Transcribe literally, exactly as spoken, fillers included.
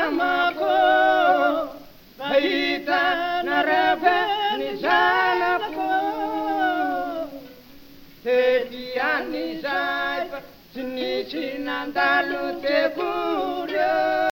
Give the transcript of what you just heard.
mamako mahita narava ny zanako tetian'izay fa tsy nisy nandalo tsekoly